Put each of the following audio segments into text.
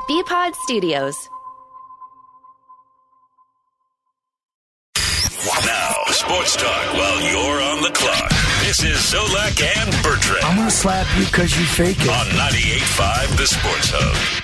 BPod Studios. Now, sports talk while you're on the clock. This is Solak and Bertrand. I'm going to slap you because you fake it. On 98.5 The Sports Hub.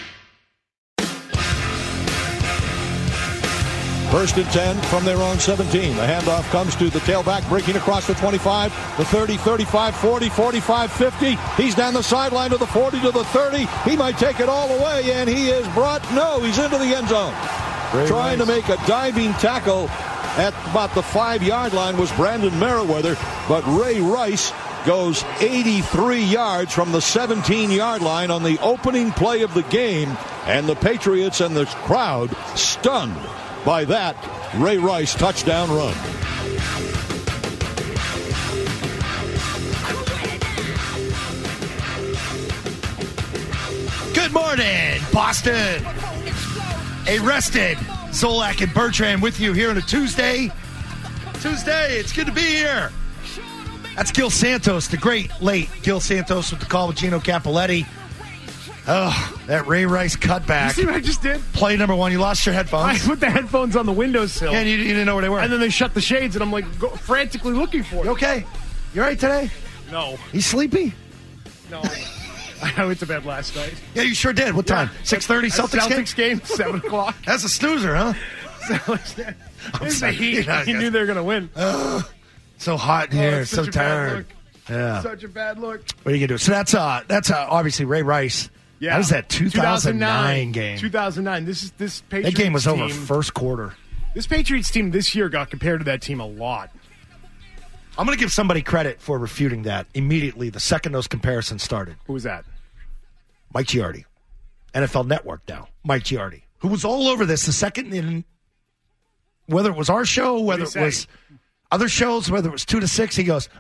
1st and 10 from their own 17. The handoff comes to the tailback, breaking across the 25, the 30, 35, 40, 45, 50. He's down the sideline to the 40, to the 30. He might take it all the way, and he is brought. No, he's into the end zone. Trying to make a diving tackle at about the 5-yard line was Brandon Merriweather, but Ray Rice goes 83 yards from the 17-yard line on the opening play of the game, and the Patriots and the crowd stunned by that Ray Rice touchdown run. Good morning, Boston. A rested Solak and Bertrand with you here on a Tuesday. It's good to be here. That's Gil Santos, the great late Gil Santos with the call with Gino Capoletti. Oh, that Ray Rice cutback. You see what I just did? Play number 1. You lost your headphones. I put the headphones on the windowsill. Yeah, and you didn't know where they were. And then they shut the shades, and I'm like frantically looking for it. You okay? You all right today? No. You sleepy? No. I went to bed last night. Yeah, you sure did. What time? 6:30 Celtics game? 7 o'clock. That's a snoozer, huh? It's the heat. You knew they were going to win. So hot here. It's So such a bad tired. look. Yeah. Such a bad look. What are you going to do? So that's obviously Ray Rice. Yeah. That was that 2009 game. 2009. This Patriots that game was over team, first quarter. This Patriots team this year got compared to that team a lot. I'm going to give somebody credit for refuting that immediately the second those comparisons started. Who was that? Mike Giardi. NFL Network now. Mike Giardi. Who was all over this the second in, whether it was our show, whether it was other shows, whether it was 2 to 6, he goes,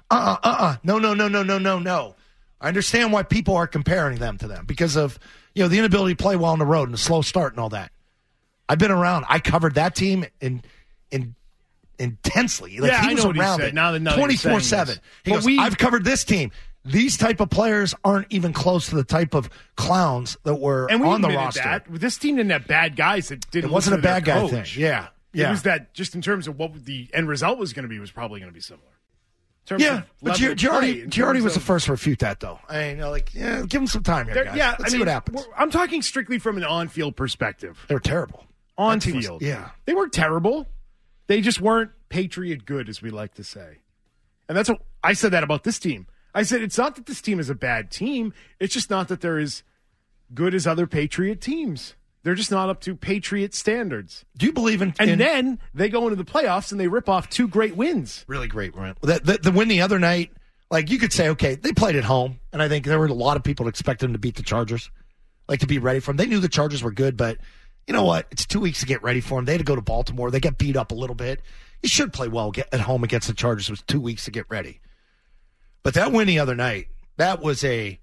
no. I understand why people are comparing them to them because of, the inability to play well on the road and the slow start and all that. I've been around. I covered that team intensely. Like, yeah, he was I know around what he said. it Now that 24/7. He goes, I've covered this team. These type of players aren't even close to the type of clowns that were on the roster. That. This team didn't have bad guys that didn't. It wasn't a bad guy coach. thing. Yeah. It was that just in terms of what the end result was going to be was probably going to be similar. But Giardi was the first to refute that, though. Give him some time here, guys. Let's see what happens. I'm talking strictly from an on-field perspective. They were terrible. On-field. Yeah. They weren't terrible. They just weren't Patriot good, as we like to say. And that's what I said that about this team. I said it's not that this team is a bad team. It's just not that they're as good as other Patriot teams. They're just not up to Patriot standards. Do you believe in... And then they go into the playoffs and they rip off 2 great wins. Really great win. The win the other night, you could say, okay, they played at home, and I think there were a lot of people that expected them to beat the Chargers, to be ready for them. They knew the Chargers were good, but you know what? It's 2 weeks to get ready for them. They had to go to Baltimore. They got beat up a little bit. You should play well at home against the Chargers. It was 2 weeks to get ready. But that win the other night, that was a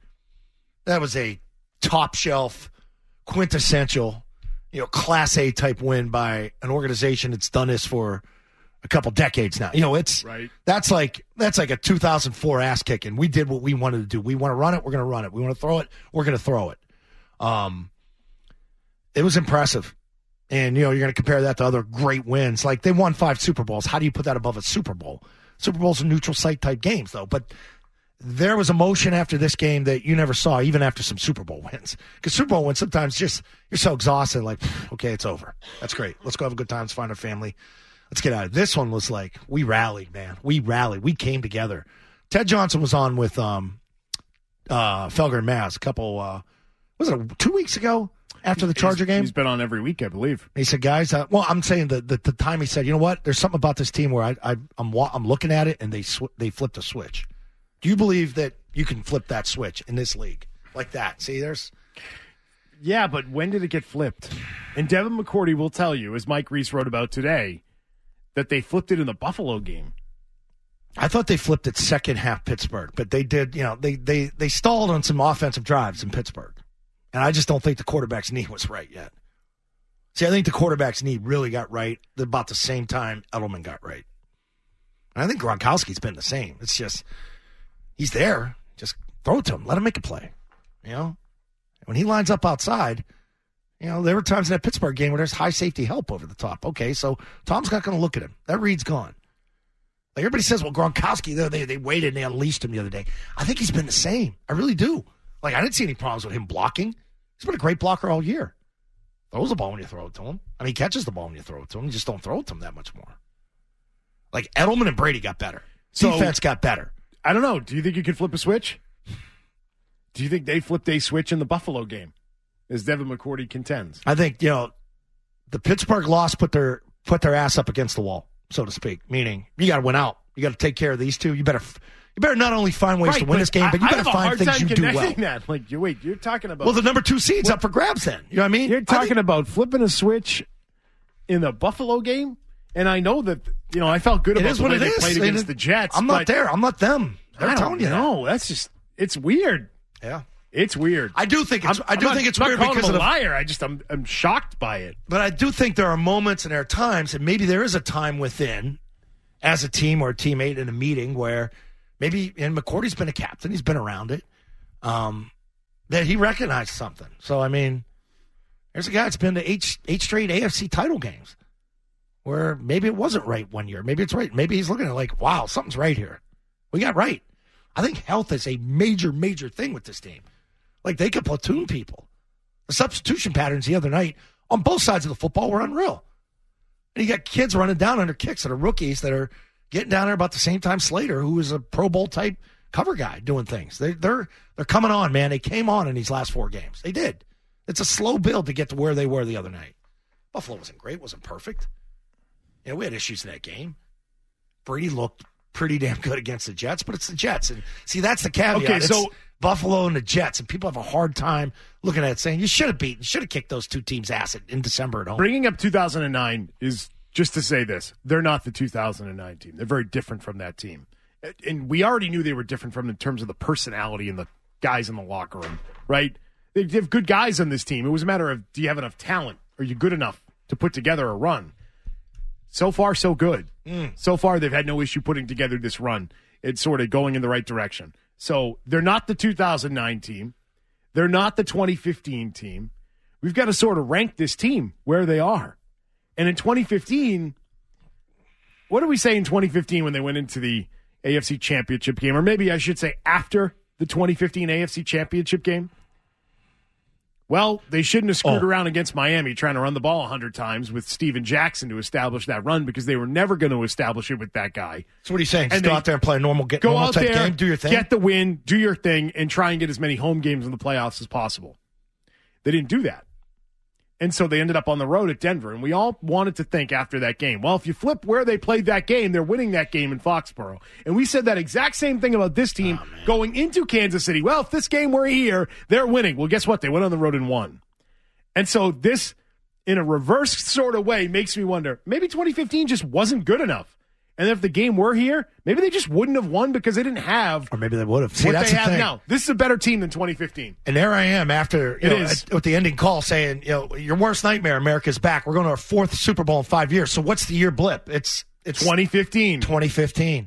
top shelf, quintessential, Class A type win by an organization that's done this for a couple decades now. It's right. That's like a 2004 ass kicking. We did what we wanted to do. We want to run it. We're going to run it. We want to throw it. We're going to throw it. It was impressive. And, you're going to compare that to other great wins. They won 5 Super Bowls. How do you put that above a Super Bowl? Super Bowls are neutral site type games, though. But there was emotion after this game that you never saw, even after some Super Bowl wins. Because Super Bowl wins, sometimes you're so exhausted, okay, it's over. That's great. Let's go have a good time. Let's find our family. Let's get out of it. This one was we rallied, man. We rallied. We came together. Ted Johnson was on with Felger and Maz a couple, was it 2 weeks ago? After the Charger game? He's been on every week, I believe. He said, guys, I'm saying the time he said, you know what? There's something about this team where I'm looking at it and they flipped a switch. Do you believe that you can flip that switch in this league like that? See, there's... Yeah, but when did it get flipped? And Devin McCourty will tell you, as Mike Reese wrote about today, that they flipped it in the Buffalo game. I thought they flipped it second half Pittsburgh, but they did, they stalled on some offensive drives in Pittsburgh. And I just don't think the quarterback's knee was right yet. See, I think the quarterback's knee really got right about the same time Edelman got right. And I think Gronkowski's been the same. It's just, he's there. Just throw it to him. Let him make a play. When he lines up outside, There were times in that Pittsburgh game where there's high safety help over the top. Okay, so Tom's not going to look at him. That read's gone. Like everybody says, well, Gronkowski, they waited and they unleashed him the other day. I think he's been the same. I really do. Like, I didn't see any problems with him blocking. He's been a great blocker all year. Throws the ball when you throw it to him. I mean, he catches the ball when you throw it to him. You just don't throw it to him that much more. Like, Edelman and Brady got better. Defense got better. I don't know. Do you think you could flip a switch? Do you think they flipped a switch in the Buffalo game, as Devin McCourty contends? I think, the Pittsburgh loss put their ass up against the wall, so to speak, meaning you got to win out. You got to take care of these two. You better not only find ways to win this game, but you better find things you do well. That. Like, you're talking about... Well, the number 2 seed's up for grabs then. You know what I mean? You're talking about flipping a switch in the Buffalo game? And I know that, I felt good about the way they played against the Jets. I'm not there. I'm not them. They're telling you no, that's just... It's weird. Yeah. It's weird. I do think it's weird because I'm a liar. I'm shocked by it. But I do think there are moments and there are times, and maybe there is a time within, as a team or a teammate in a meeting where maybe, and McCourty's been a captain, he's been around it, that he recognized something. So, I mean, there's a guy that's been to 8 straight AFC title games where maybe it wasn't right one year. Maybe it's right. Maybe he's looking at it like, wow, something's right here. We got right. I think health is a major, major thing with this team. Like, they could platoon people. The substitution patterns the other night on both sides of the football were unreal. And you got kids running down under kicks that are rookies that are getting down there about the same time Slater, who is a Pro Bowl type cover guy, doing things. They're coming on, man. They came on in these last 4 games. They did. It's a slow build to get to where they were the other night. Buffalo wasn't great, wasn't perfect. We had issues in that game. Brady looked pretty damn good against the Jets, but it's the Jets. And see, that's the caveat. Okay, so it's Buffalo and the Jets, and people have a hard time looking at it saying, you should have kicked those 2 teams' ass in December at home. Bringing up 2009 is just to say this. They're not the 2009 team. They're very different from that team. And we already knew they were different from in terms of the personality and the guys in the locker room, right? They have good guys on this team. It was a matter of, do you have enough talent? Are you good enough to put together a run? So far, so good. So far, they've had no issue putting together this run. It's sort of going in the right direction. So they're not the 2009 team. They're not the 2015 team. We've got to sort of rank this team where they are. And in 2015, what did we say in 2015 when they went into the AFC Championship game? Or maybe I should say after the 2015 AFC Championship game? Well, they shouldn't have screwed around against Miami trying to run the ball 100 times with Steven Jackson to establish that run because they were never going to establish it with that guy. So what are you saying? Just go out there and play a normal type game, do your thing? Get the win, do your thing, and try and get as many home games in the playoffs as possible. They didn't do that. And so they ended up on the road at Denver. And we all wanted to think after that game, well, if you flip where they played that game, they're winning that game in Foxborough. And we said that exact same thing about this team going into Kansas City. Well, if this game were here, they're winning. Well, guess what? They went on the road and won. And so this, in a reverse sort of way, makes me wonder, maybe 2015 just wasn't good enough. And if the game were here, maybe they just wouldn't have won because they didn't have. Or maybe they would have. See, what that's they the have thing. now. This is a better team than 2015. And there I am after with the ending call saying, your worst nightmare, America's back. We're going to our 4th Super Bowl in 5 years. So what's the year blip? It's 2015. 2015.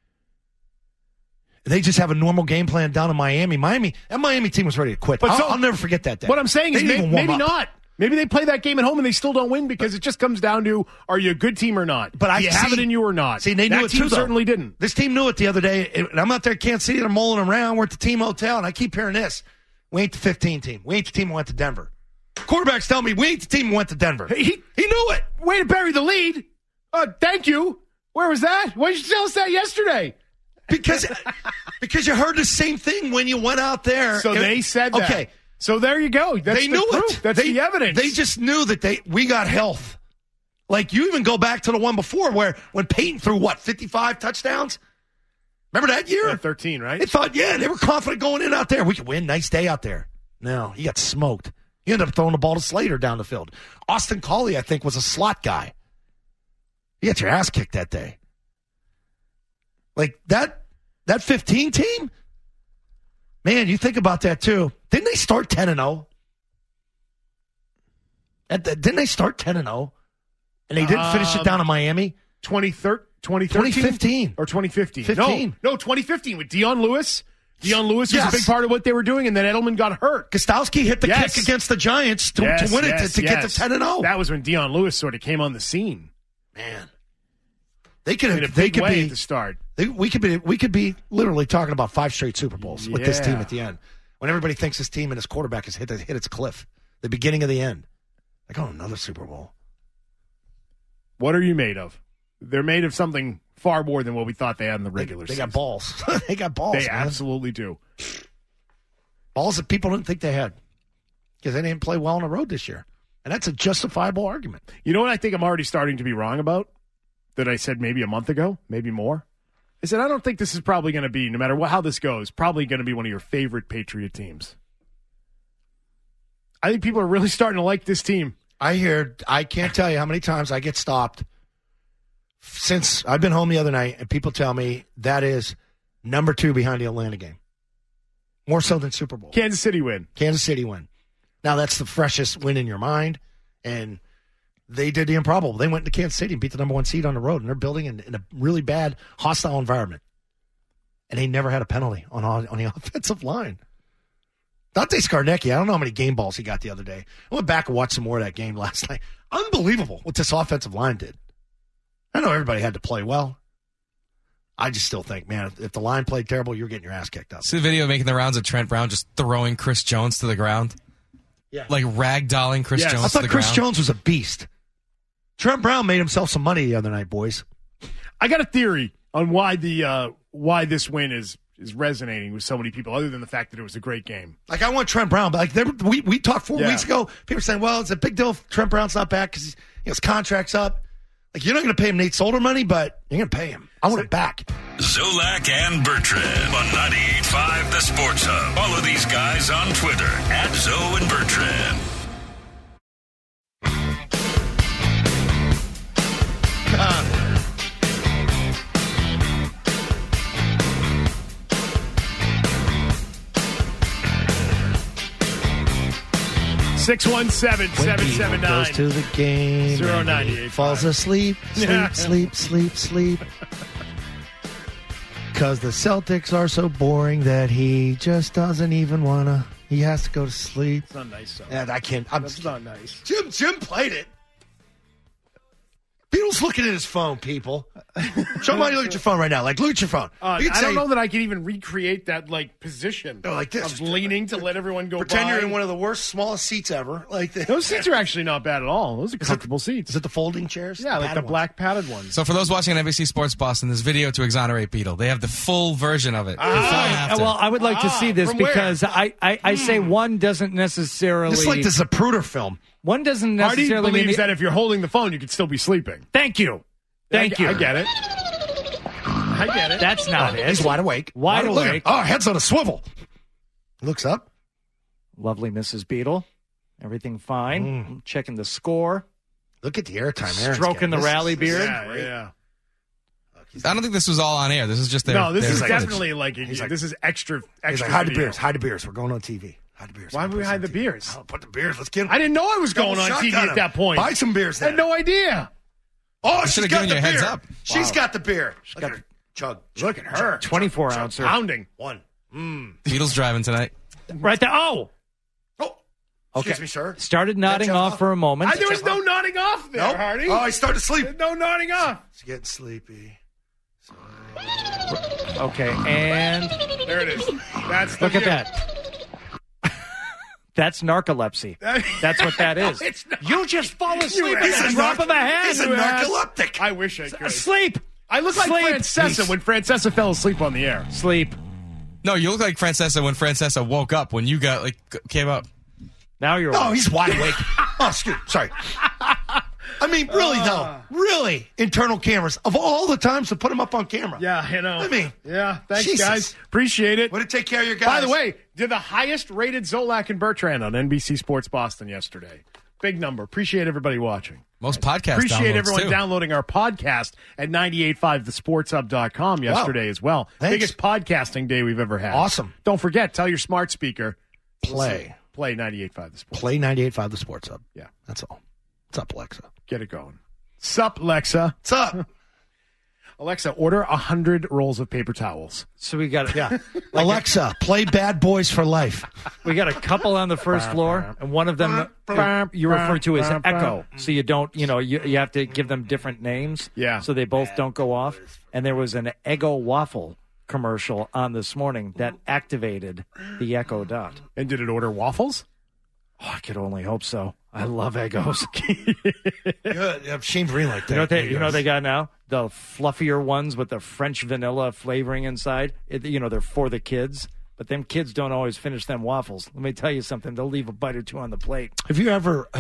They just have a normal game plan down in Miami. That Miami team was ready to quit. But I'll never forget that day. What I'm saying is maybe not. Maybe they play that game at home and they still don't win because it just comes down to, are you a good team or not? But do you have it in you or not? See, they knew it too, though. Certainly didn't. This team knew it the other day. And I'm out there at Kansas City. They're mulling around. We're at the team hotel, and I keep hearing this. We ain't the 15 team. We ain't the team who went to Denver. Quarterback's telling me we ain't the team who went to Denver. He knew it. Way to bury the lead. Thank you. Where was that? Why did you tell us that yesterday? Because you heard the same thing when you went out there. So they said that. Okay. So there you go. That's they knew proof. it. That's the evidence. They just knew that we got health. Like, you even go back to the one before when Peyton threw, 55 touchdowns? Remember that year? 13, right? They thought, they were confident going in out there. We could win. Nice day out there. No, he got smoked. He ended up throwing the ball to Slater down the field. Austin Collie, I think, was a slot guy. You got your ass kicked that day. Like, that 15 team? Man, you think about that, too. Didn't they start 10-0? Didn't they start 10-0? And they didn't finish it down in Miami? 2015? 2015. Or 2015? 15. No, 2015 with Dion Lewis, Deion Lewis was a big part of what they were doing, and then Edelman got hurt. Gostowski hit the kick against the Giants to win it, to get to 10-0. That was when Deion Lewis sort of came on the scene. Man. They could at the start. We could be literally talking about 5 straight Super Bowls with this team at the end. When everybody thinks this team and his quarterback has hit its cliff. The beginning of the end. Like, another Super Bowl. What are you made of? They're made of something far more than what we thought they had in the regular season. They got balls. They got balls, They man. absolutely do. Balls that people didn't think they had. Because they didn't play well on the road this year. And that's a justifiable argument. You know what I think I'm already starting to be wrong about? That I said maybe a month ago, maybe more? I said, I don't think this is probably going to be, no matter how this goes, probably going to be one of your favorite Patriot teams. I think people are really starting to like this team. I can't tell you how many times I get stopped since I've been home the other night, and people tell me that is number 2 behind the Atlanta game. More so than Super Bowl. Kansas City win. Now, that's the freshest win in your mind, and they did the improbable. They went to Kansas City and beat the number 1 seed on the road, and they're building in a really bad, hostile environment. And they never had a penalty on the offensive line. Dante Scarnecchia, I don't know how many game balls he got the other day. I went back and watched some more of that game last night. Unbelievable what this offensive line did. I know everybody had to play well. I just still think, man, if the line played terrible, you're getting your ass kicked up. See the video making the rounds of Trent Brown just throwing Chris Jones to the ground? Yeah. Like ragdolling Chris Jones to the ground. I thought Chris Jones was a beast. Trent Brown made himself some money the other night, boys. I got a theory on why this win is resonating with so many people, other than the fact that it was a great game. Like, I want Trent Brown, but we talked 4 weeks ago. People were saying, well, it's a big deal if Trent Brown's not back because his contract's up. Like, you're not going to pay him Nate Solder money, but you're going to pay him. I want it back. Zolak and Bertrand on 98.5 The Sports Hub. Follow these guys on Twitter at Zo and Bertrand. God. 617-779. Goes to the game. 098. Falls asleep. Sleep. Because the Celtics are so boring that he just doesn't even want to. He has to go to sleep. It's not nice, though. And I can't. That's not nice. Jim played it. Beatles looking at his phone, people. Somebody look at your phone right now. Like, look at your phone. I don't know that I can even recreate that, position. No, like this. Of leaning to let everyone go Pretend by. you're in one of the worst, smallest seats ever. Like this. Those seats are actually not bad at all. Those are comfortable seats. Is it the folding chairs? Yeah, like the black padded ones. So for those watching on NBC Sports Boston, this video to exonerate Beetle. They have the full version of it. Well, I would like to see this because I say one doesn't necessarily. It's like the Zapruder film. One doesn't Hardy necessarily believes that if you're holding the phone, you could still be sleeping. Thank you. I get it. That's not it. He's wide awake. Wide awake. Oh, head's on a swivel. Looks up. Lovely Mrs. Beetle. Everything fine. Checking the score. Look at the airtime. Aaron's Stroking the rally beard. Yeah. I don't think this was all on air. This is just their. No, this is like- definitely this is extra. He's like, hide the beers. We're going on TV. Hide the beers. Why would we hide the beers? Oh, put the beers. Let's get them. I didn't know I was going on TV at that point. Buy some beers I then. had no idea. Oh, should've she's got given the you a beer. heads up. She's got the beer. Look at her. Chug. Look at her. 24 ouncer. Pounding. One. Beatles driving tonight. Right there. Oh. Excuse Okay. me, sir. Started nodding off for a moment. There was no nodding off there, Nope. Hardy. Oh, he started to sleep. There's no nodding off. He's getting sleepy. Okay, and There it is. That's the look at view. that. That's narcolepsy. That's what that is. It's not. You just fall asleep He's at a the drop of a hat. He's a narcoleptic. I wish I could. Sleep. I look like Sleep. Francesa when Francesa fell asleep on the air. Sleep. No, you look like Francesa when Francesa woke up when you got came up. Now you're No, awake. he's wide awake. Oh, sorry. I mean, really, though. Really, internal cameras. Of all the times to put him up on camera. Yeah, I know. I mean, yeah, thanks, Jesus. guys. Appreciate it. Way to take care of your guys. By the way, did the highest rated Zolak and Bertrand on NBC Sports Boston yesterday. Big number. Appreciate everybody watching. Most podcast Appreciate downloads, everyone too. downloading our podcast at 985thesportshub.com yesterday as well. Thanks. Biggest podcasting day we've ever had. Awesome. Don't forget, tell your smart speaker. Play 98.5 The Sports. Play 98.5 The Sports Hub. Yeah. That's all. What's up, Alexa? Get it going. Sup, Lexa. What's up? Alexa, order 100 rolls of paper towels. So we got Alexa, play Bad Boys for Life. We got a couple on the first floor, and one of them you refer to as Echo. So you don't, you have to give them different names. Yeah. So they both don't go off. And there was an Eggo waffle commercial on this morning that activated the Echo Dot. And did it order waffles? Oh, I could only hope so. I love Eggos. Good. Shane Vereen like that. You know what they got now? The fluffier ones with the French vanilla flavoring inside. They're for the kids. But them kids don't always finish them waffles. Let me tell you something. They'll leave a bite or two on the plate. Have you ever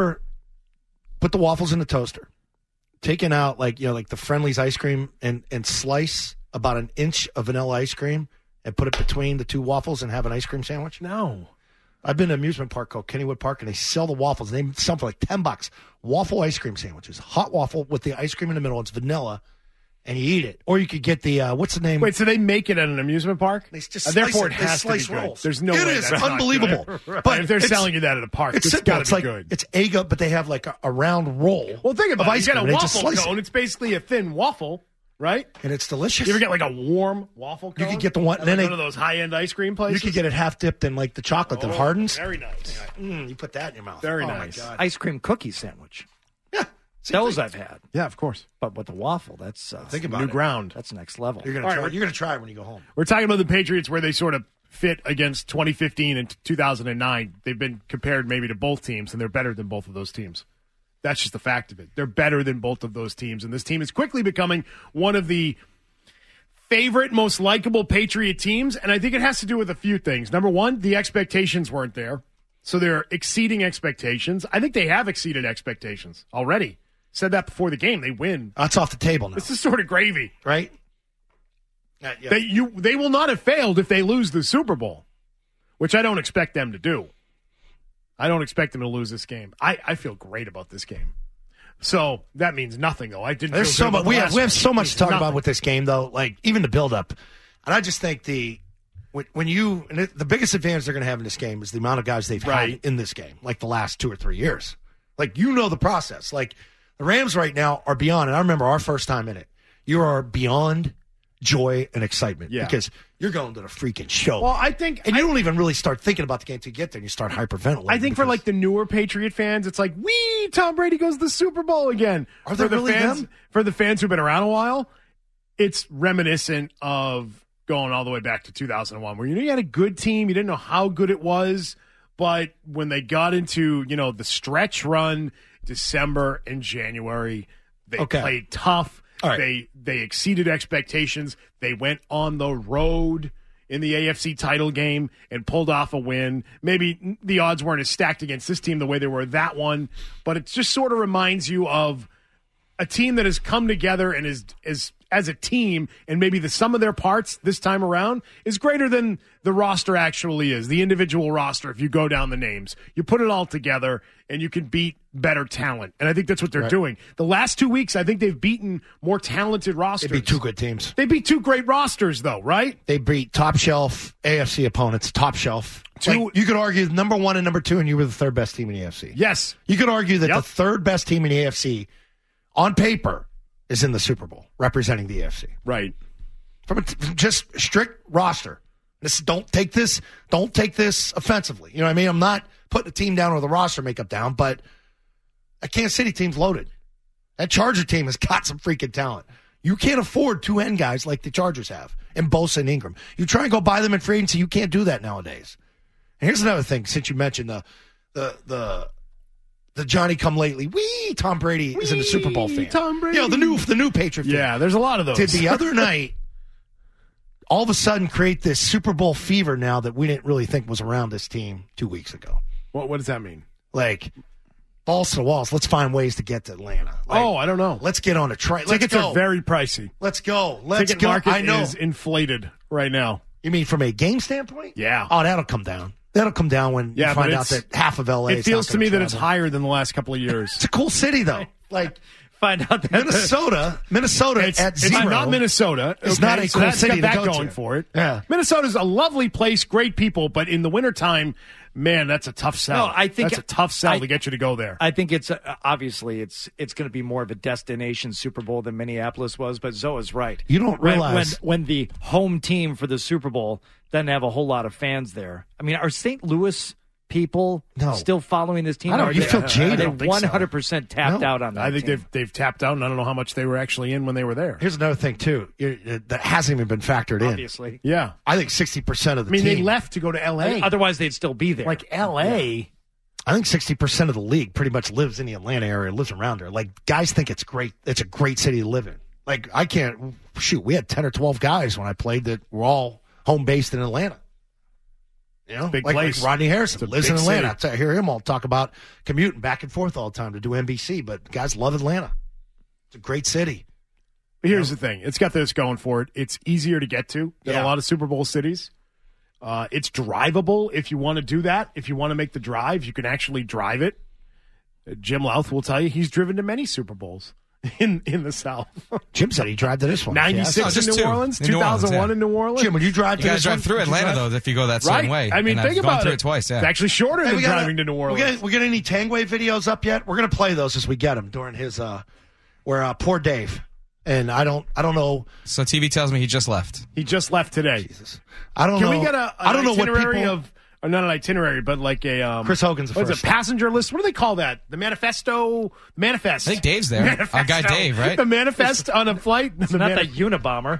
put the waffles in the toaster, taken out like the Friendly's ice cream and slice about an inch of vanilla ice cream and put it between the two waffles and have an ice cream sandwich? No. I've been to an amusement park called Kennywood Park, and they sell the waffles. They sell for like $10. Waffle ice cream sandwiches. Hot waffle with the ice cream in the middle. It's vanilla, and you eat it. Or you could get the, what's the name? Wait, so they make it at an amusement park? They just therefore, it slice has to be good. rolls. There's no it way is that's unbelievable. Not good. But if they're selling you that at a park, it's got to be like, good. It's Eggo, but they have like a round roll. Well, think about it. ice You get cream, a and they just waffle slice cone. it. It's basically a thin waffle, right? And it's delicious. You ever get like a warm waffle cone? You could get the one. At Then one of those high-end ice cream places? You could get it half dipped in like the chocolate that hardens. Very nice. You put that in your mouth. Very oh nice. My God. Ice cream cookie sandwich. Yeah. Those I've had. Yeah, of course. But with the waffle, that's Think about new it. ground. That's next level. You're gonna try it when you go home. We're talking about the Patriots where they sort of fit against 2015 and 2009. They've been compared maybe to both teams, and they're better than both of those teams. That's just the fact of it. They're better than both of those teams, and this team is quickly becoming one of the favorite, most likable Patriot teams, and I think it has to do with a few things. Number one, the expectations weren't there, so they're exceeding expectations. I think they have exceeded expectations already. Said that before the game. They win. That's off the table now. This is sort of gravy. Right? They will not have failed if they lose the Super Bowl, which I don't expect them to do. I don't expect them to lose this game. I feel great about this game. So that means nothing, though. There's so much. We have so much to talk about with this game, though. Like even the build-up, and I just think the biggest advantage they're going to have in this game is the amount of guys they've had in this game, like the last 2 or 3 years. Like the process. Like the Rams right now are beyond. And I remember our first time in it. You are beyond joy and excitement because you're going to the freaking show. Well, I think, and you don't even really start thinking about the game till you get there. And you start hyperventilating. I think for like the newer Patriot fans, it's like, wee, Tom Brady goes to the Super Bowl again. Are there really them? For the fans who've been around a while, it's reminiscent of going all the way back to 2001, where you had a good team, you didn't know how good it was, but when they got into the stretch run, December and January, they played tough. Right. They exceeded expectations. They went on the road in the AFC title game and pulled off a win. Maybe the odds weren't as stacked against this team the way they were that one, but it just sort of reminds you of a team that has come together and is as a team, and maybe the sum of their parts this time around is greater than the roster actually is, the individual roster. If you go down the names, you put it all together and you can beat better talent. And I think that's what they're doing. The last 2 weeks, I think they've beaten more talented rosters. They beat two good teams. They beat two great rosters, though, right? They beat top shelf AFC opponents, top shelf. You could argue number 1 and number 2, and you were the third best team in the AFC. Yes. You could argue that the third best team in the AFC, on paper, is in the Super Bowl, representing the AFC. Right. From just strict roster. Don't take this offensively. You know what I mean? I'm not putting the team down or the roster makeup down, but that Kansas City team's loaded. That Charger team has got some freaking talent. You can't afford 2 end guys like the Chargers have, and Bosa and Ingram. You try and go buy them in free agency, you can't do that nowadays. And here's another thing, since you mentioned the Johnny come lately. Tom Brady isn't a Super Bowl fan. Tom Brady. The new Patriot fan. Yeah, there's a lot of those. Did the other night all of a sudden create this Super Bowl fever now that we didn't really think was around this team 2 weeks ago? What does that mean? Like, balls to the walls. Let's find ways to get to Atlanta. I don't know. Let's get on a train. Tickets are very pricey. Let's go. Ticket market is inflated right now. You mean from a game standpoint? Yeah. Oh, that'll come down. That'll come down when you find out that half of LA. It feels to me that it's higher than the last couple of years. It's a cool city, though. Like find out that Minnesota It's at 0. not Minnesota. It's not a cool that's city got to that go going to. for it. Yeah. Minnesota's a lovely place, great people, but in the wintertime, man, that's a tough sell. No, I think that's a tough sell to get you to go there. I think it's obviously it's going to be more of a destination Super Bowl than Minneapolis was, but Zoe's right. You don't realize when the home team for the Super Bowl doesn't have a whole lot of fans there. I mean, are St. Louis people still following this team? I don't know. You feel jaded. Are they 100% tapped out on that I think team? they've tapped out, and I don't know how much they were actually in when they were there. Here's another thing, too, that hasn't even been factored in. Obviously. Yeah. I think 60% of the team. they left to go to L.A. Otherwise, they'd still be there. Like L.A. I think 60% of the league pretty much lives in the Atlanta area, lives around there. Like, guys think it's great. It's a great city to live in. Like, we had 10 or 12 guys when I played that were all home-based in Atlanta. You know, Big like place. Rodney Harrison lives in big Atlanta. city. I hear him all talk about commuting back and forth all the time to do NBC, but guys love Atlanta. It's a great city. But here's the thing. It's got this going for it. It's easier to get to than a lot of Super Bowl cities. It's drivable if you want to do that. If you want to make the drive, you can actually drive it. Jim Louth will tell you he's driven to many Super Bowls in the South. Jim said he drive to this one. 96 No, just in New two. Orleans, In New Orleans, 2001 yeah. in New Orleans. Jim, when you drive to You got to this drive one, through did you Atlanta, drive? though, if you go that certain way. I mean, and think I've gone about through it. it twice, yeah. It's actually shorter than we got driving to New Orleans. We get any Tangway videos up yet? We're gonna play those as we get them during his where poor Dave, and I don't know. So TV tells me he just left. He just left today. Jesus, I don't know. Can we get I don't know what itinerary people. not an itinerary, but like a Chris Hogan's the what's first. it, passenger list? What do they call that? The manifest. I think Dave's there. Our guy Dave, right? The manifest on a flight. It's not the Unabomber.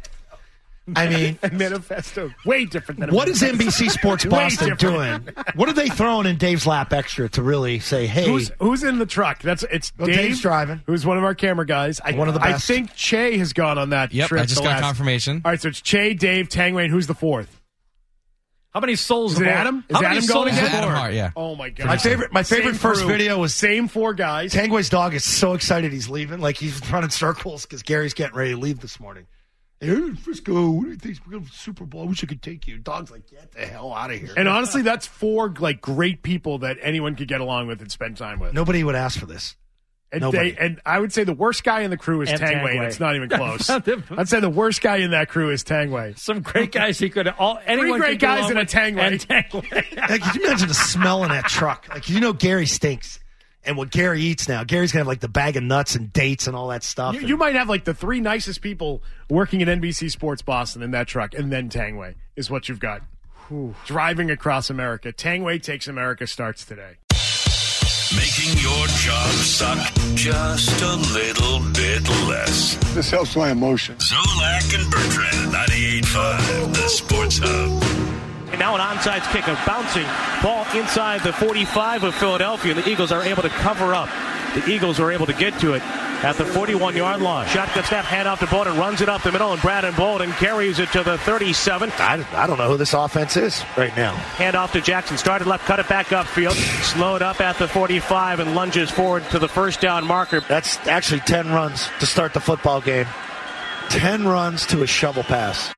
I mean, manifesto. Way different than a what is manifesto. NBC Sports Way Boston different. doing? What are they throwing in Dave's lap extra to really say, hey? Who's in the truck? It's Well, Dave, Dave's driving. who's one of our camera guys. One of the I best. think Che has gone on that Yep, trip. I just got confirmation. All right, so it's Che, Dave, Tangway, and who's the fourth? How many souls Is it aboard? Adam? Is How many Adam going souls again? Adam aboard? Hart, yeah. Oh my god! My favorite Same first crew. video was Same four guys. Tangway's dog is so excited he's leaving. Like he's running circles because Gary's getting ready to leave this morning. Hey, Frisco, what do you think? We're going to Super Bowl. I wish I could take you. Dog's like, get the hell out of here. And honestly, that's four like great people that anyone could get along with and spend time with. Nobody would ask for this. And, Nobody. and I would say the worst guy in the crew is And Tangway, and Tangway. it's not even close. I'd say the worst guy in that crew is Tangway. Some great guys he could all anyone great could get guys along in a with. Tangway. And Tangway. Like, could you imagine the smell in that truck? Like, you know, Gary stinks. And what Gary eats now, Gary's going to have like the bag of nuts and dates and all that stuff. You might have like the three nicest people working at NBC Sports Boston in that truck, and then Tangway is what you've got. Driving across America. Tangway Takes America starts today. Making your job suck just a little bit less. This helps my emotions. Zolak and Bertrand, 98.5, the Sports Hub. And now an onside kick, a bouncing ball inside the 45 of Philadelphia. The Eagles are able to cover up. The Eagles are able to get to it at the 41-yard line. Shotgun snap, hand off to Bolden, runs it up the middle, and Brandon Bolden carries it to the 37. I don't know who this offense is right now. Hand off to Jackson, started left, cut it back upfield, slowed up at the 45, and lunges forward to the first down marker. That's actually 10 runs to start the football game. 10 runs to a shovel pass.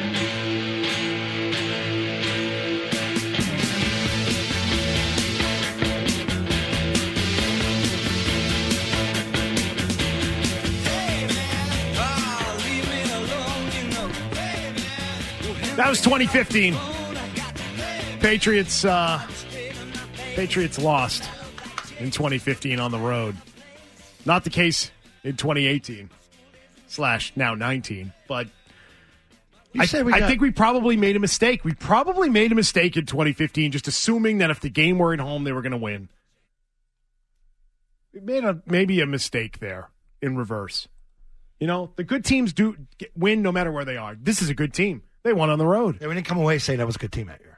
That was 2015. Patriots lost in 2015 on the road. Not the case in 2018 / now 19. But I think we probably made a mistake. We probably made a mistake in 2015, just assuming that if the game were at home, they were going to win. We made maybe a mistake there in reverse. You know, the good teams do win no matter where they are. This is a good team. They won on the road. Yeah, we didn't come away saying that was a good team that year.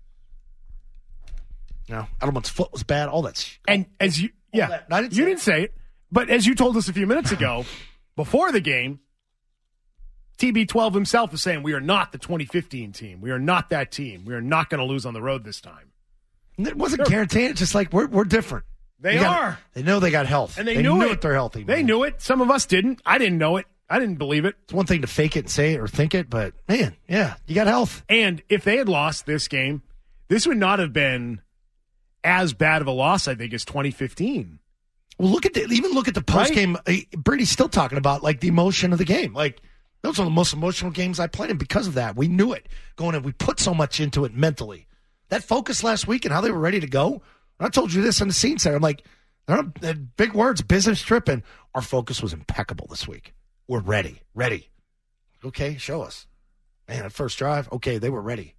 No, Edelman's foot was bad. All that. And as you, yeah, I didn't say you didn't say it, but as you told us a few minutes ago, before the game, TB12 himself is saying we are not the 2015 team. We are not that team. We are not going to lose on the road this time. It wasn't guaranteed. It's just like we're different. They are. They know they got health, And they knew it. They're healthy. They man. knew it. Some of us didn't. I didn't know it. I didn't believe it. It's one thing to fake it and say it or think it, but man, yeah, you got health. And if they had lost this game, this would not have been as bad of a loss, I think, as 2015. Well, look at the post game. Right? Brady's still talking about like the emotion of the game. Like those are the most emotional games I played in because of that. We knew it going in. We put so much into it mentally. That focus last week and how they were ready to go. I told you this in the scene center. I'm like, big words, business trip, and our focus was impeccable this week. We're ready. Okay, show us. Man, that first drive, okay, they were ready.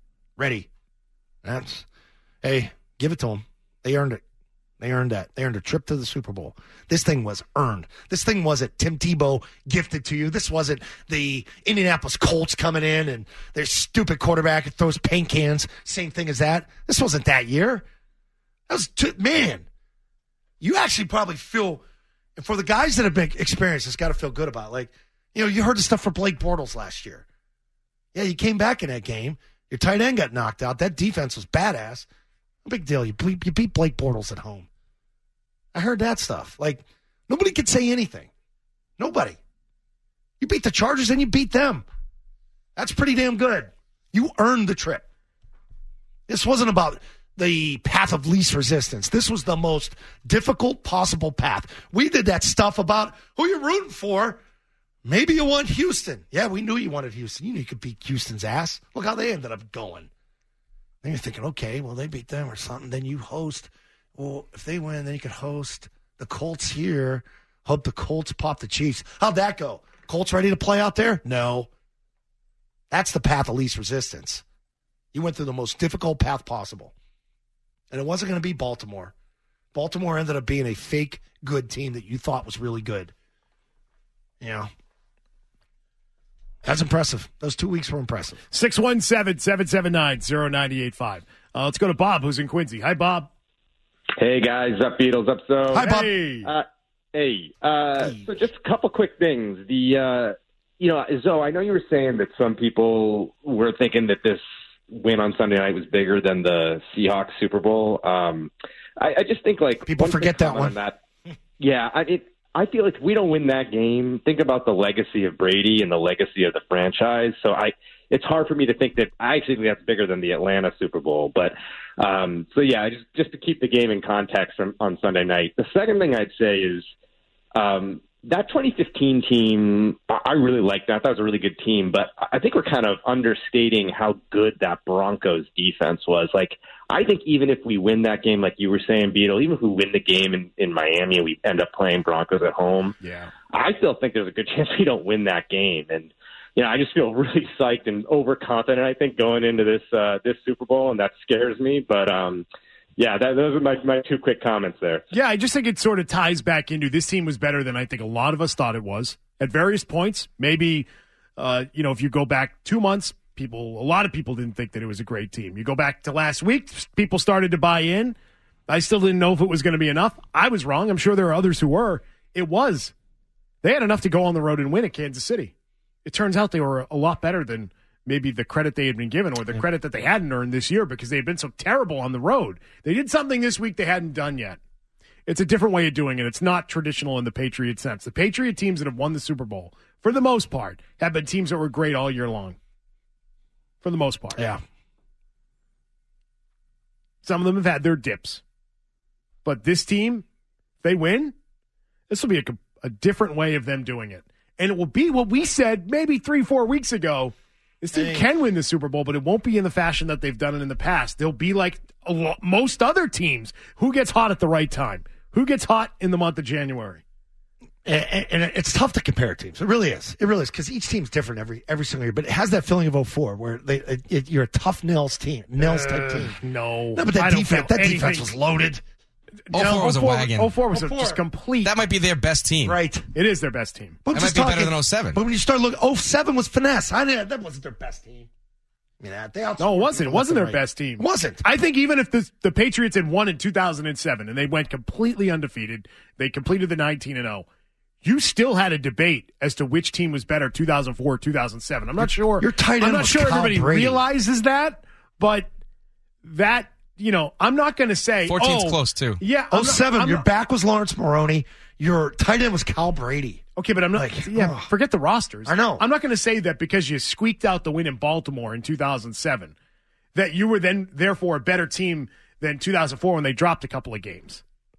Hey, give it to them. They earned it. They earned that. They earned a trip to the Super Bowl. This thing was earned. This thing wasn't Tim Tebow gifted to you. This wasn't the Indianapolis Colts coming in and their stupid quarterback that throws paint cans. Same thing as that. This wasn't that year. That was, man, you actually probably feel, and for the guys that have been experienced, it's got to feel good about it. Like, you heard the stuff for Blake Bortles last year. Yeah, you came back in that game. Your tight end got knocked out. That defense was badass. No big deal. You beat Blake Bortles at home. I heard that stuff. Like, nobody could say anything. Nobody. You beat the Chargers and you beat them. That's pretty damn good. You earned the trip. This wasn't about the path of least resistance. This was the most difficult possible path. We did that stuff about who you're rooting for. Maybe you want Houston. Yeah, we knew you wanted Houston. You knew you could beat Houston's ass. Look how they ended up going. Then you're thinking, okay, well, they beat them or something. Then you host. Well, if they win, then you could host the Colts here. Hope the Colts pop the Chiefs. How'd that go? Colts ready to play out there? No. That's the path of least resistance. You went through the most difficult path possible. And it wasn't going to be Baltimore. Baltimore ended up being a fake good team that you thought was really good. That's impressive. Those 2 weeks were impressive. 617-779-0985. Let's go to Bob, who's in Quincy. Hi, Bob. Hey, guys. Up, Beatles. Up, so. Hi, Bob. Hey. So just a couple quick things. Zoe, I know you were saying that some people were thinking that this win on Sunday night was bigger than the Seahawks Super Bowl. I just think, like, people forget that one. Yeah, I feel like if we don't win that game, think about the legacy of Brady and the legacy of the franchise. So it's hard for me to think that I actually think that's bigger than the Atlanta Super Bowl. But just to keep the game in context on Sunday night. The second thing I'd say is that 2015 team, I really liked that. I thought it was a really good team, but I think we're kind of understating how good that Broncos defense was. Like, I think even if we win that game, like you were saying, Beetle, even if we win the game in Miami and we end up playing Broncos at home, I still think there's a good chance we don't win that game. And, I just feel really psyched and overconfident, I think, going into this Super Bowl, and that scares me. But, those are my two quick comments there. Yeah, I just think it sort of ties back into this team was better than I think a lot of us thought it was at various points. Maybe, if you go back 2 months, a lot of people didn't think that it was a great team. You go back to last week, people started to buy in. I still didn't know if it was going to be enough. I was wrong. I'm sure there are others who were. It was. They had enough to go on the road and win at Kansas City. It turns out they were a lot better than maybe the credit they had been given or the credit that they hadn't earned this year because they had been so terrible on the road. They did something this week they hadn't done yet. It's a different way of doing it. It's not traditional in the Patriot sense. The Patriot teams that have won the Super Bowl, for the most part, have been teams that were great all year long. For the most part. Yeah. Some of them have had their dips. But this team, if they win, this will be a different way of them doing it. And it will be what we said maybe 3-4 weeks ago. This team can win the Super Bowl, but it won't be in the fashion that they've done it in the past. They'll be like most other teams. Who gets hot at the right time? Who gets hot in the month of January? And it's tough to compare teams. It really is. It really is because each team's different every single year. But it has that feeling of 2004 where you're a tough nails type team. No, but that defense was loaded. 04 was a wagon. 04 was just complete. That might be their best team. Right. It is their best team. But that might be better than 07. But when you start looking, 07 was finesse. That wasn't their best team. It wasn't. It wasn't their best team. It wasn't. I think even if the Patriots had won in 2007 and they went completely undefeated, they completed the 19-0, you still had a debate as to which team was better, 2004 or 2007. I'm not sure. Your tight end I'm not was sure Kyle everybody Brady. realizes that, but that, I'm not going to say. 14's close, too. Yeah. 07, your back was Lawrence Maroney. Your tight end was Kyle Brady. Okay, but I'm not. Forget the rosters. I know. I'm not going to say that because you squeaked out the win in Baltimore in 2007, that you were then therefore a better team than 2004 when they dropped a couple of games.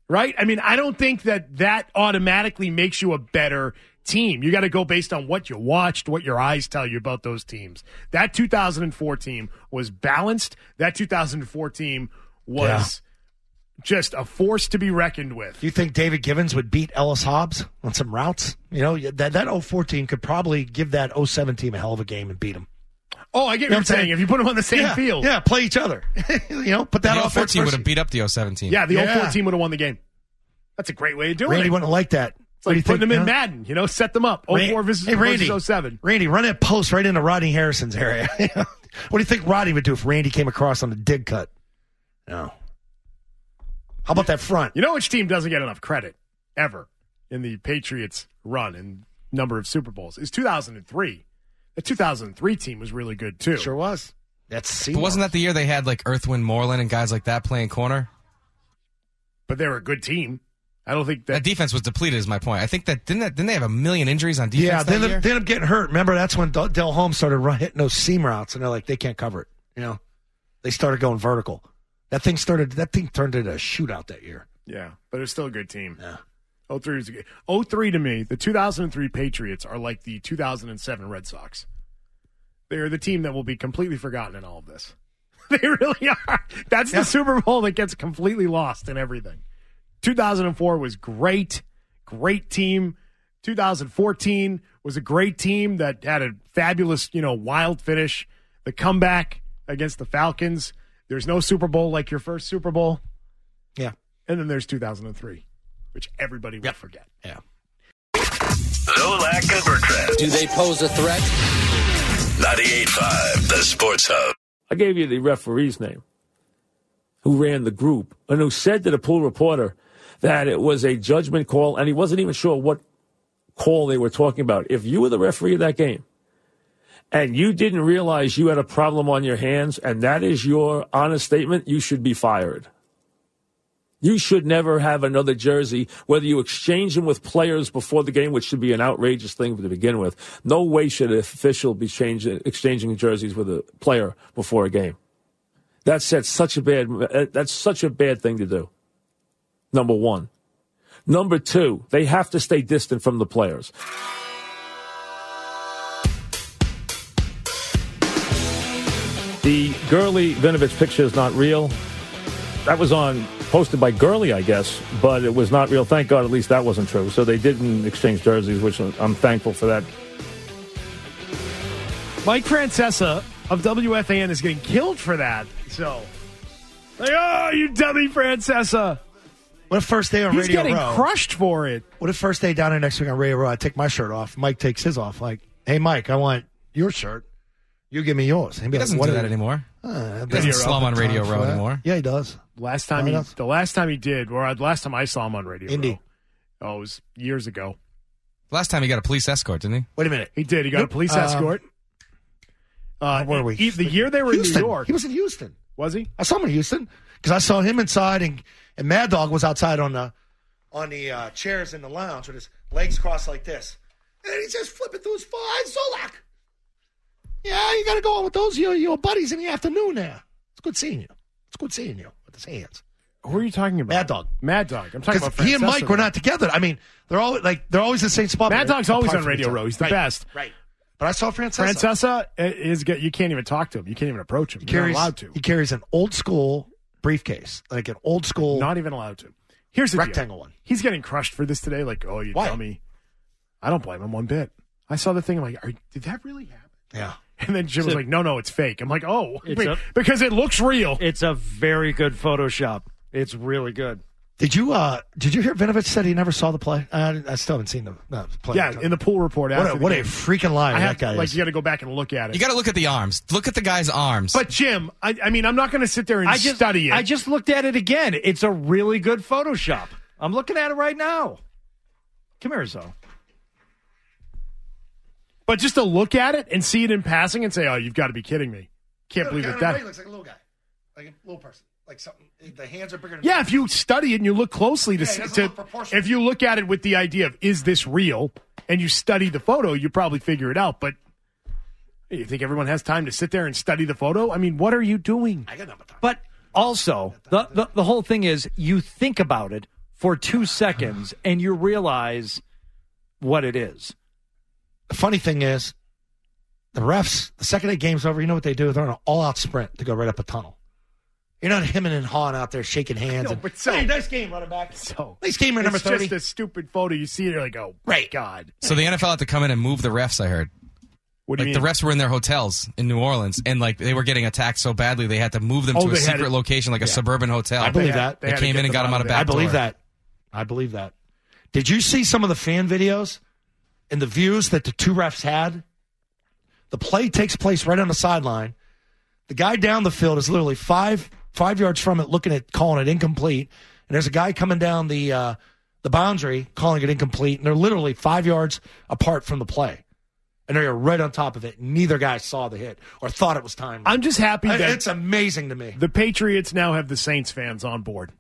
right? I mean, I don't think that automatically makes you a better team. You got to go based on what you watched, what your eyes tell you about those teams. That 2004 team was balanced. That 2004 team was just a force to be reckoned with. Do you think David Givens would beat Ellis Hobbs on some routes? You know, that 04 team could probably give that 07 team a hell of a game and beat them. Oh, I get what you're saying. If you put them on the same field. Yeah, play each other. You know, put that the offense 04 team would versus- have beat up the 07 team. Yeah, the 04 team would have won the game. That's a great way of doing Randy it. wouldn't like that. It's like putting them in you know? Madden, you know, set them up. 04 versus 07. Randy, run that post right into Rodney Harrison's area. What do you think Rodney would do if Randy came across on the dig cut? No. How about that front? You know which team doesn't get enough credit ever in the Patriots' run and number of Super Bowls is 2003. The 2003 team was really good, too. Sure was. That's But wasn't that the year they had like Earthwind Moreland and guys like that playing corner? But they were a good team. I don't think That defense was depleted is my point. I think that didn't they have a million injuries on defense Yeah, that year? they ended up getting hurt. Remember, that's when Del Holmes started hitting those seam routes, and they're like, they can't cover it. You know, they started going vertical. That thing turned into a shootout that year. Yeah, but it was still a good team. Yeah. 03 was a good. 03 to me, the 2003 Patriots are like the 2007 Red Sox. They are the team that will be completely forgotten in all of this. They really are. That's the Super Bowl that gets completely lost in everything. 2004 was great team. 2014 was a great team that had a fabulous, wild finish. The comeback against the Falcons. There's no Super Bowl like your first Super Bowl. Yeah. And then there's 2003, which everybody will forget. Yeah. Zolak and Bertrand. Do they pose a threat? 98.5, the Sports Hub. I gave you the referee's name who ran the group and who said to the pool reporter that it was a judgment call, and he wasn't even sure what call they were talking about. If you were the referee of that game and you didn't realize you had a problem on your hands, and that is your honest statement, you should be fired. You should never have another jersey, whether you exchange them with players before the game, which should be an outrageous thing to begin with. No way should an official be exchanging jerseys with a player before a game. That's such a bad thing to do. Number one. Number two, they have to stay distant from the players. The Gurley Vinovich picture is not real. That was posted by Gurley, I guess, but it was not real. Thank God at least that wasn't true. So they didn't exchange jerseys, which I'm thankful for that. Mike Francesa of WFAN is getting killed for that. So, oh, you dummy, Francesa. What if first day on He's Radio Row? He's getting crushed for it. What if first day down there next week on Radio Row, I take my shirt off, Mike takes his off. Like, hey, Mike, I want your shirt. You give me yours. He doesn't do that anymore. He doesn't slum on Radio Row anymore. Yeah, he does. The last time he did, or the last time I saw him on Radio Row. Oh, it was years ago. Last time he got a police escort, didn't he? Wait a minute. He did. He got a police escort. Where were we? The year they were Houston. in New York. He was in Houston. Was he? I saw him in Houston because I saw him inside, and Mad Dog was outside on the chairs in the lounge with his legs crossed like this. And he's just flipping through his phone. Zolak. Yeah, you got to go on with those your buddies in the afternoon there. It's good seeing you. It's good seeing you with his hands. Who are you talking about? Mad Dog. Mad Dog. I'm talking about he and Mike Francesa. were not together. I mean, they're always the same spot. Mad Dog's always on Radio Row. He's the best. Right. But I saw Francesa. Francesa you can't even talk to him. You can't even approach him. You're not allowed to. He carries an old school briefcase, like an old school. Not even allowed to. Here's the rectangle deal. one. He's getting crushed for this today. Like, oh, you dummy. I don't blame him one bit. I saw the thing. I'm like, did that really happen? Yeah. And then Jim was like, no, it's fake. I'm like, oh, because it looks real. It's a very good Photoshop. It's really good. Did you hear Vinovich said he never saw the play? I still haven't seen the play. Yeah, in the pool report. What a freaking liar that guy is. You got to go back and look at it. You got to look at the arms. Look at the guy's arms. But Jim, I mean, I'm not going to sit there and study it. I just looked at it again. It's a really good Photoshop. I'm looking at it right now. Come here, Zo. But just to look at it and see it in passing and say, oh, you've got to be kidding me. Can't believe that. He looks like a little guy. Like a little person. Like something. The hands are bigger than if you study it and you look closely if you look at it with the idea of, is this real? And you study the photo, you probably figure it out. But you think everyone has time to sit there and study the photo? I mean, what are you doing? I got no time. But also, the whole thing is, you think about it for 2 seconds, and you realize what it is. The funny thing is, the refs, the second the game's over, you know what they do? They're on an all-out sprint to go right up a tunnel. You're not hemming and hawing out there shaking hands. But so, hey, nice game, running back. So nice game, number 30. It's just a stupid photo. You see it, you're like, oh, right. God. So the NFL had to come in and move the refs, I heard. What do you mean? The refs were in their hotels in New Orleans, and they were getting attacked so badly they had to move them to a secret location, like a suburban hotel. I believe that. They came in and got them out of back door. I believe that. Did you see some of the fan videos and the views that the two refs had? The play takes place right on the sideline. The guy down the field is literally five yards from it, looking at calling it incomplete. And there's a guy coming down the boundary calling it incomplete, and they're literally 5 yards apart from the play. And they're right on top of it. Neither guy saw the hit or thought it was time. I'm just happy that it's amazing to me. The Patriots now have the Saints fans on board.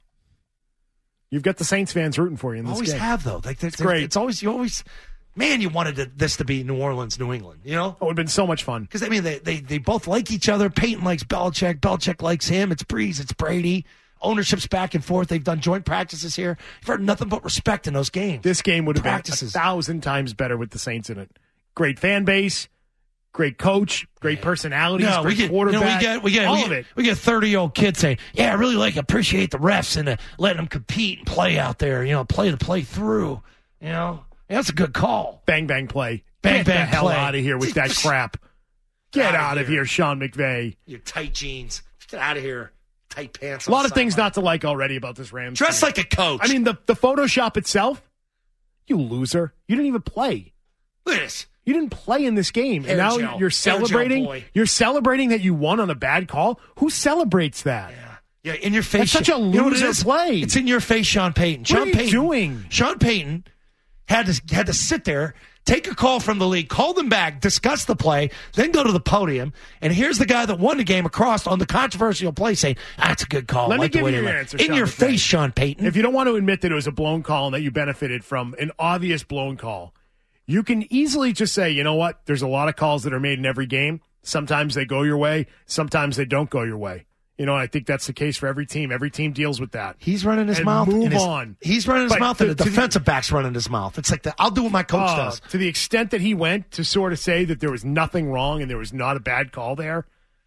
You've got the Saints fans rooting for you in this always game. Have, though. It's great. It's always, man, you wanted this to be New Orleans, New England, you know? Oh, it would have been so much fun. Because, I mean, they both like each other. Peyton likes Belichick. Belichick likes him. It's Breeze. It's Brady. Ownership's back and forth. They've done joint practices here. You've heard nothing but respect in those games. This game would have been 1,000 times better with the Saints in it. Great fan base. Great coach, great personalities, great quarterback. We get all of it. We get 30-year-old kids saying, "Yeah, I really appreciate the refs and letting them compete and play out there. Play through. That's a good call. Bang bang play. Get the hell out of here with that crap. Get out of here, Sean McVay. Your tight jeans. Get out of here. Tight pants. A lot of things not to like already about this Rams. Dress like a coach. I mean, the Photoshop itself. You loser. You didn't even play. Look at this. You didn't play in this game, and now you're celebrating. You're celebrating that you won on a bad call. Who celebrates that? Yeah, in your face. That's such a loser play. It's in your face, Sean Payton. What are you doing? Sean Payton had to sit there, take a call from the league, call them back, discuss the play, then go to the podium. And here's the guy that won the game across on the controversial play saying, that's a good call. Let me give you your answer, in your face, Sean Payton. If you don't want to admit that it was a blown call and that you benefited from an obvious blown call, you can easily just say, you know what? There's a lot of calls that are made in every game. Sometimes they go your way. Sometimes they don't go your way. I think that's the case for every team. Every team deals with that. He's running his mouth. Move on. He's running his mouth, and the defensive back's running his mouth. It's like I'll do what my coach does. To the extent that he went to sort of say that there was nothing wrong and there was not a bad call there.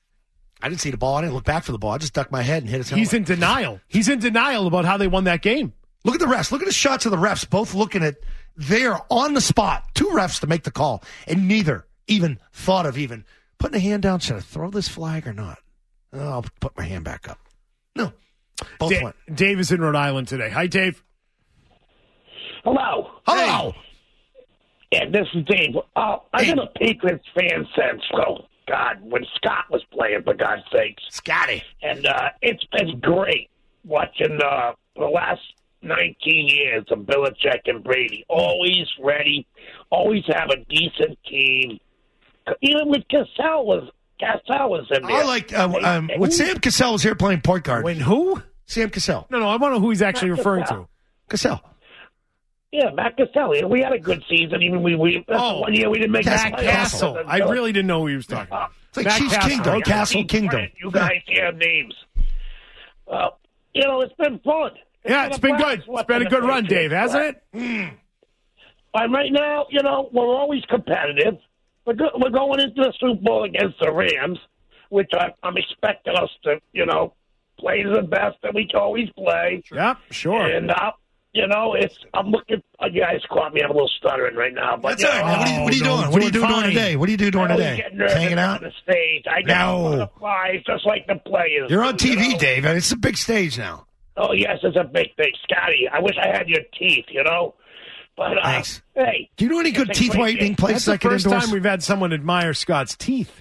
I didn't see the ball. I didn't look back for the ball. I just ducked my head and hit his helmet. He's in denial. He's in denial about how they won that game. Look at the refs. Look at the shots of the refs, both looking at there on the spot. Two refs to make the call, and neither even thought of even putting a hand down. Should I throw this flag or not? Oh, I'll put my hand back up. No. Both went. Dave is in Rhode Island today. Hi, Dave. Hello. Hello. Yeah, this is Dave. I've been a Patriots fan since, when Scott was playing, for God's sakes. Scotty. And it's been great watching the last 19 years of Belichick and Brady. Always ready, always have a decent team. Even with Cassell was in there. I like when Sam Cassell was here playing point guard. When who? Sam Cassell. No, I want to know who he's actually referring to. Cassell. Yeah, Matt Cassell. We had a good season. Even one year we didn't make Matt Castle. I really didn't know who he was talking about. It's like Chiefs Kingdom, Castle Kingdom. You guys have names. It's been fun. It's been good. It's been a good run, Dave, hasn't it? And right now, we're always competitive. We're going into the Super Bowl against the Rams, which I'm expecting us to, play the best that we can always play. Yep, sure. And, I'm looking. You guys caught me. I'm a little stuttering right now. But, that's all right. What are you doing? What are you doing during the day? What are you doing during the day? Hanging out on the stage. I get butterflies just like the players. You're on TV, Dave. It's a big stage now. Oh, yes, it's a big thing. Scotty, I wish I had your teeth, But, thanks. Hey. Do you know any good teeth whitening places I can endorse? That's the first time we've had someone admire Scott's teeth.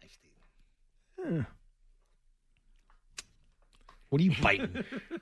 What are you biting?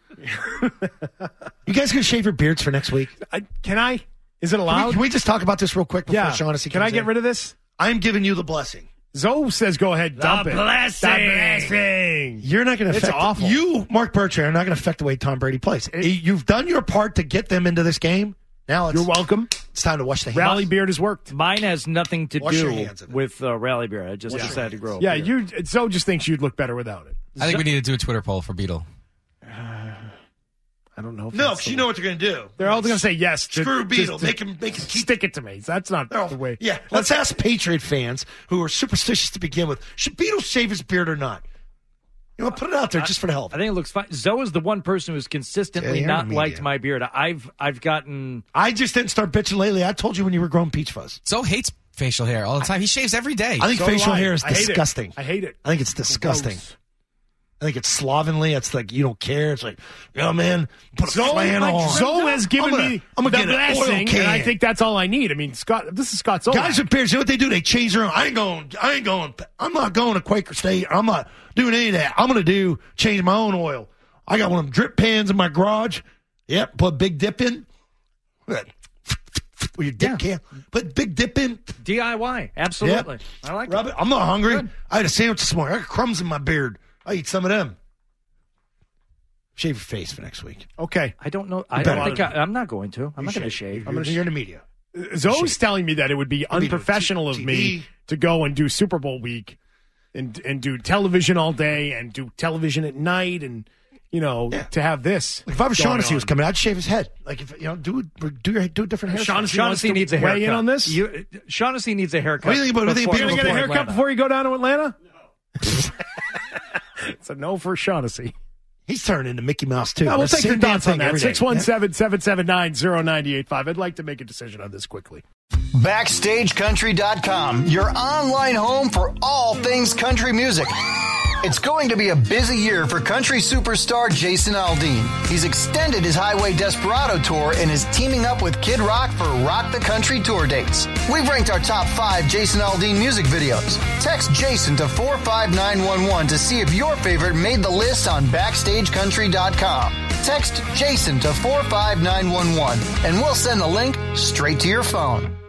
You guys going to shave your beards for next week? Can I? Is it allowed? Can we just talk about this real quick before Shaughnessy comes in? Can I get rid of this? I'm giving you the blessing. Zoe says go ahead, dump it. The blessing. You're not going to affect. It's awful. You, Mark Bertrand, are not going to affect the way Tom Brady plays. You've done your part to get them into this game. Now you're welcome. It's time to wash the hands. Rally beard has worked. Mine has nothing to do with Rally beard. I just decided to grow. Yeah, Zoe just thinks you'd look better without it. I think we need to do a Twitter poll for Beetle. I don't know. No, because you know what they're going to do. They're all going to say yes. Screw Beetle. Make him stick it to me. That's not the way. Yeah, let's ask Patriot fans who are superstitious to begin with. Should Beetle shave his beard or not? You want to put it out there just for the hell of it. I think it looks fine. Zoe is the one person who's consistently not liked my beard. I've gotten. I just didn't start bitching lately. I told you when you were growing peach fuzz. Zoe hates facial hair all the time. He shaves every day. I think facial hair is disgusting. I hate it. I think it's disgusting. I think it's slovenly. It's like you don't care. It's like, man, put a flannel on. Zoe has given me the blessing, and I think that's all I need. I mean, this is Scott's own. Guys with beards, you know what they do? They change their own. I'm not going to Quaker State. I'm not doing any of that. I'm going to change my own oil. I got one of them drip pans in my garage. Yep, put a big dip in. With your dip can. Put big dip in. DIY. Absolutely. Yep. I like it. I'm not hungry. Good. I had a sandwich this morning. I got crumbs in my beard. I eat some of them. Shave your face for next week. Okay. I don't know. I'm not going to. I'm not going to shave. You're in the media. Zoe's telling me that it would be unprofessional of me to go and do Super Bowl week and do television all day and do television at night and, to have this. Like if I was Shaughnessy was coming, I'd shave his head. Like if do a different haircut. Shaughnessy needs a haircut. Weigh in on this? Shaughnessy needs a haircut. What do you think about You're going to get a haircut before you go down to Atlanta? No. It's a no for Shaughnessy. He's turning into Mickey Mouse, too. No, we'll take your thoughts on that. 617-779-0985. I'd like to make a decision on this quickly. BackstageCountry.com, your online home for all things country music. It's going to be a busy year for country superstar Jason Aldean. He's extended his Highway Desperado tour and is teaming up with Kid Rock for Rock the Country tour dates. We've ranked our top 5 Jason Aldean music videos. Text Jason to 45911 to see if your favorite made the list on BackstageCountry.com. Text Jason to 45911 and we'll send the link straight to your phone.